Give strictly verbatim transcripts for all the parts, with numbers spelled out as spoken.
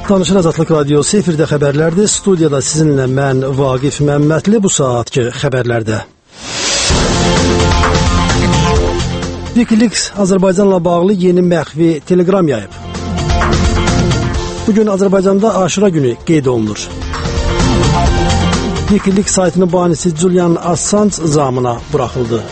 Danışır Azadlıq Radiosu efirdə xəbərlərdir. Studiyada sizinlə mən Vaqif Məmmədli. Bu saatki xəbərlərdə Wikileaks Azərbaycanla bağlı yeni məxfi telegram yayıb. Bugün Azərbaycanda Aşura günü qeyd olunur. Wikileaks saytının banisi Julian Assange zamına buraxıldı.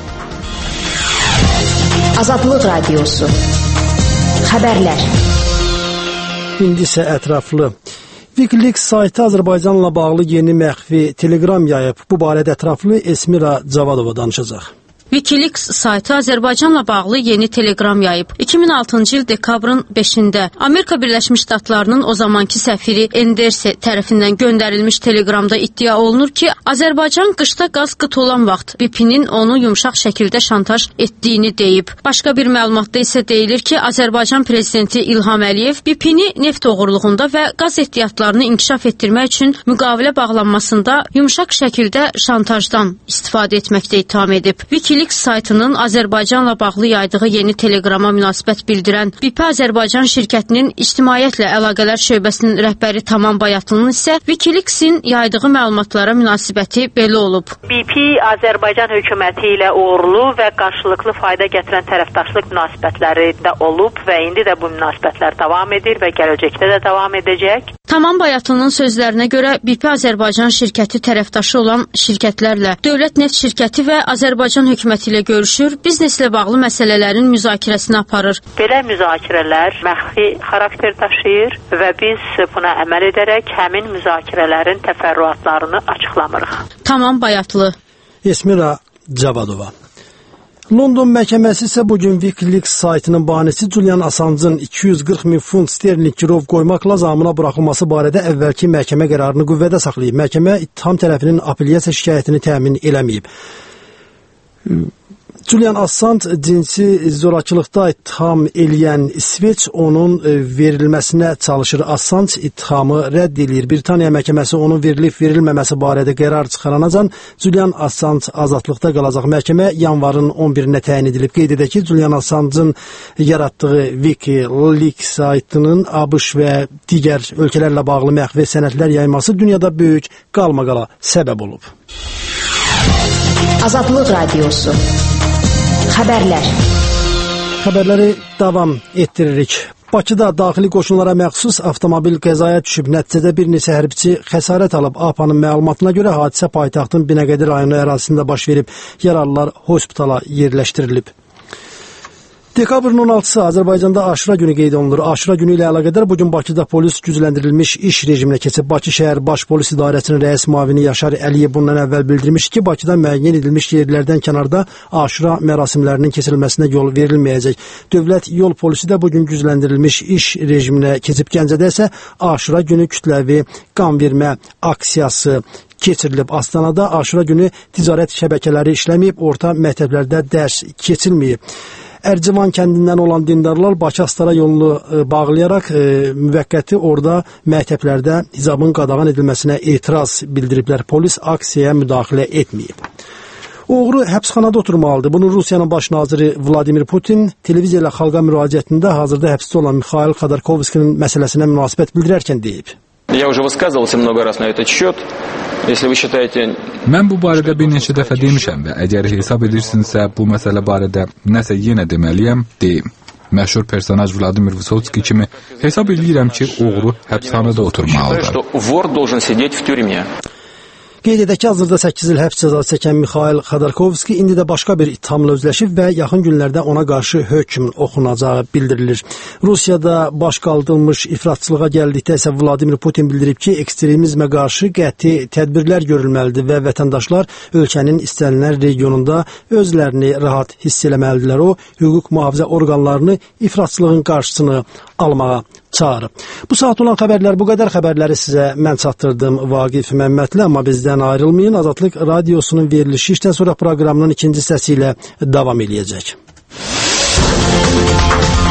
Azadlıq Radiosu xəbərlər. İndi isə ətraflı. Wikileaks saytı Azərbaycanla bağlı yeni məxfi telegram yayıb. Bu barədə ətraflı Esmira Cavadova danışacaq. Wikileaks saytı Azərbaycanla bağlı yeni telegram yayıb. iki min altıncı il dekabrın beşində Amerika Birləşmiş Ştatlarının o zamanki səfiri Enderse tərəfindən göndərilmiş telegramda iddia olunur ki, Azərbaycan qışda qaz qıt olan vaxt B P-nin onu yumşaq şəkildə şantaj etdiyini deyib. Başqa bir məlumatda isə deyilir ki, Azərbaycan prezidenti İlham Əliyev B P-ni neft oğurluğunda və qaz ehtiyatlarını inkişaf etdirmək üçün müqavilə bağlanmasında yumşaq şəkildə şantajdan istifadə etməkdə ittiham edib. Wikileaks Wikileaks saytının Azərbaycanla bağlı yaydığı yeni telegrama münasibət bildirən B P Azərbaycan şirkətinin ictimaiyyətlə əlaqələr şöbəsinin rəhbəri Tamam Bayatlının isə Wikileaks-in yaydığı məlumatlara münasibəti belə olub. B P Azərbaycan hökuməti ilə uğurlu və qarşılıqlı fayda gətirən tərəfdaşlıq münasibətləri də olub və indi də bu münasibətlər davam edir və gələcəkdə də davam edəcək. Tamam Bayatlının sözlərinə görə B P Azərbaycan şirkəti tərəfdaşı olan şirkətlərlə Dövlət Neft Şirkəti və Azərbaycan hökuməti ilə görüşür, bizneslə bağlı məsələlərin müzakirəsini aparır. Belə müzakirələr məxfi xarakter daşıyır və biz buna əməl edərək həmin müzakirələrin təfərrüatlarını açıqlamırıq. Tamam Bayatlı. Esmira Cavadova. London məhkəməsi isə bugün Wikileaks saytının banisi Julian Assange'ın iki yüz qırx min funt sterling girov qoymaqla zamına buraxılması barədə əvvəlki məhkəmə qərarını qüvvədə saxlayıb. Məhkəmə ittiham tərəfinin apellyasiya şikayətini təmin eləməyib. Julian Assange cinsi zorakılıqda ittiham eləyən İsveç onun verilməsinə çalışır. Assange ittihamı rədd edir. Britaniya məhkəməsi onun verilib verilməməsi barədə qərar çıxaranacan Julian Assange azadlıqda qalacaq. Məhkəmə yanvarın on birinə təyin edilib. Qeyd edək ki, Julian Assange'ın yaratdığı Wikileaks saytının ABŞ və digər ölkələrlə bağlı məxfi sənədlər yayması dünyada böyük qalmaqala səbəb olub. Azadlıq Radiosu xəbərlər. Xəbərləri davam etdiririk. Bakıda daxili qoşunlara məxsus avtomobil qəzaya düşüb. Nəticədə bir neçə hərbiçi xəsarət alıb. A P A-nın məlumatına görə hadisə paytaxtın Binəqədi rayonu ərazisində baş verib. Yaralılar hospitala yerləşdirilib. Dekabrın on altısı Azərbaycanda Aşura günü qeyd olunur. Aşura günü ilə əlaqədar bugün Bakıda polis gücləndirilmiş iş rejiminə keçib. Bakı şəhər baş polis idarəsinin rəis müavini Yaşar Əliyev bundan əvvəl bildirmiş ki, Bakıda müəyyən edilmiş yerlərdən kənarda Aşura mərasimlərinin keçirilməsinə yol verilməyəcək. Dövlət yol polisi də bugün gücləndirilmiş iş rejiminə keçib. Gəncədə isə Aşura günü kütləvi qan vermə aksiyası keçirilib. Astanada Aşura günü ticarət şəbəkələri işləməyib, orta məktəblərdə dərs keçilməyib. Ərcivan kəndindən olan dindarlar Bakı-Astara yolunu bağlayaraq e, müvəqqəti orada məktəblərdə hicabın qadağan edilməsinə etiraz bildiriblər. Polis aksiyaya müdaxilə etməyib. Oğru həbsxanada oturmalıdır. Bunu Rusiyanın baş naziri Vladimir Putin televiziya ilə xalqa müraciətində hazırda həbsdə olan Mikhail Xodorkovskinin məsələsinə münasibət bildirərkən deyib. Я уже высказывался много раз на этот счет. Если вы считаете... Mən bu barədə bir neçə dəfə demişəm və əgər hesab edirsinizsə bu məsələ barədə nəsə yenə deməliyəm, deyim. Məşhur personaj Vladimir Vysotski kimi hesab edirəm ki, oğru həbsxanada oturmalıdır. Вор должен сидеть в тюрьме. Qeyd edək ki, hazırda səkkiz il həbs cəzası çəkən Mikhail Xodorkovski indi də başqa bir ittihamla özləşib və yaxın günlərdə ona qarşı hökm oxunacağı bildirilir. Rusiyada baş qaldırılmış ifratçılığa gəldikdə isə Vladimir Putin bildirib ki, ekstremizmə qarşı qəti tədbirlər görülməlidir və vətəndaşlar ölkənin istənilən regionunda özlərini rahat hiss eləməlidirlər. O, hüquq mühafizə orqanlarını ifratçılığın qarşısını almağa çağırıb. Bu saat olan xəbərlər bu qədər. Xəbərləri sizə mən çatdırdım Vaqif Məmmədli, amma bizdən ayrılmayın. Azadlıq Radiosunun verilişi işdən sonra proqramının ikinci səsi ilə davam eləyəcək.